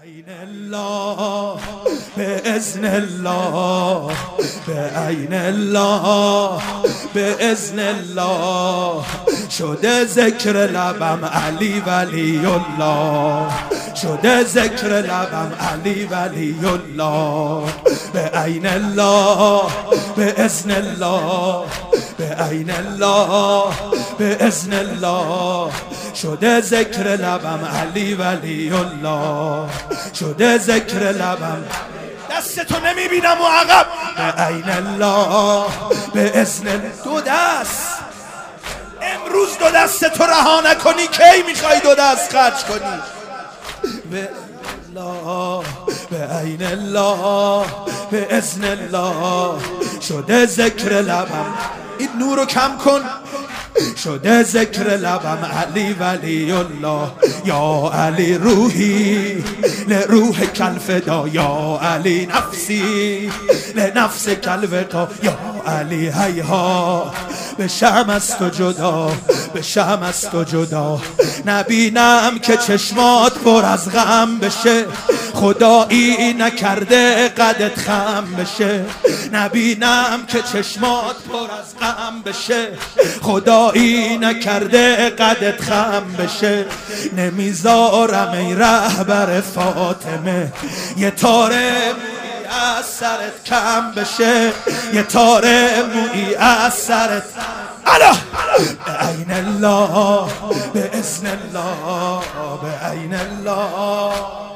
عین الله باذن الله بعین الله باذن الله شده ذکر لبم علی ولی الله شده ذکر لبم علی ولی الله بعین الله باذن الله بعین الله باذن الله شده ذکر لبم علی ولی الله شده ذکر لبم دستتو نمیبینم و عقب بعین الله باذن دو دست امروز دو دستتو رها نکنی کی میخوای دو دست خرج کنی بعین الله باذن الله شده ذکر لبم این نورو کم کن شده ذکر لبم علی ولی الله یا علی روحی لروح کل فدا یا علی نفسی لنفس کل وقا یا علی هیها به شم از تو جدا به شم از تو جدا نبینم که چشمات پر از غم بشه خدایی نکرده قدت خم بشه نبینم که چشمات پر از غم بشه خدایی نکرده قدت خم بشه نمیذارم ای رهبر فاطمه یه تاره از سرت کم بشه یه تاره مویی از سرت بعین الله باذن الله بعین الله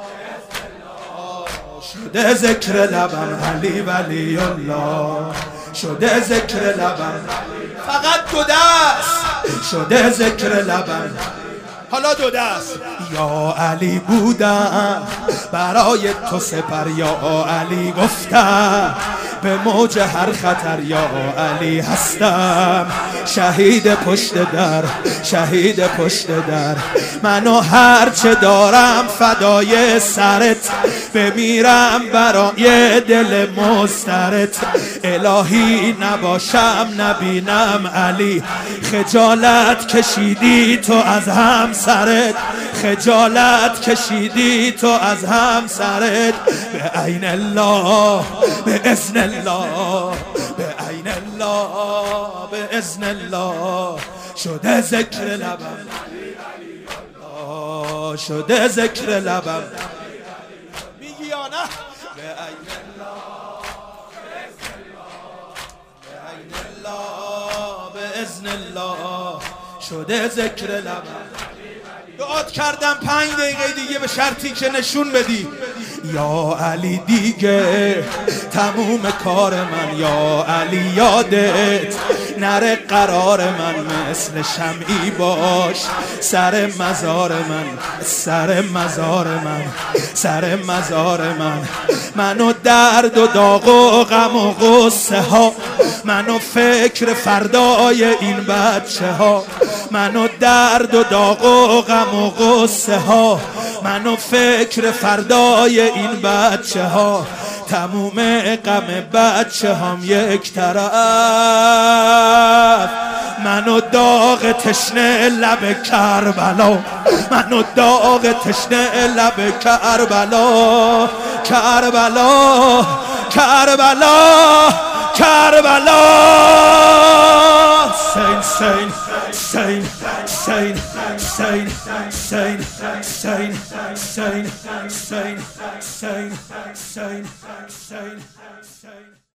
شده ذکر لبم علی ولی الله شده ذکر لبم فقط دو دست شده ذکر لبم حالا دو دست یا علی بودم برای تو سپر یا علی گفتم به موج هر خطر یا علی هستم شهید پشت در شهید پشت در منو هرچه دارم فدای سرت بمیرم برای دل مضطرت الهی نباشم نبینم علی خجالت کشیدی تو از همسرت خجالت کشیدی تو از همسرت بعین الله باذن الله بعین الله باذن الله شده ذکر لبم شده ذکر لبم میگی یا نه بعین الله باذن الله شده ذکر لبم دعات کردم 5 دقیقه دیگه به شرطی که نشون بدی یا علی دیگه تموم کار من یا علی یادت نره قرار من مثل شمعی باش سر مزار من سر مزار من سر مزار من منو درد و داغ و غم و غصه ها منو فکر فردای این بچه ها منو درد و داغ و غم و غصه ها منو فکر فردای این بچه ها تموم غم بچه هم یک طرف منو داغ تشنه لب کربلا منو داغ تشنه لب کربلا کربلا کربلا کربلا سین سین سین سین سین سین سین سین سین سین سین سین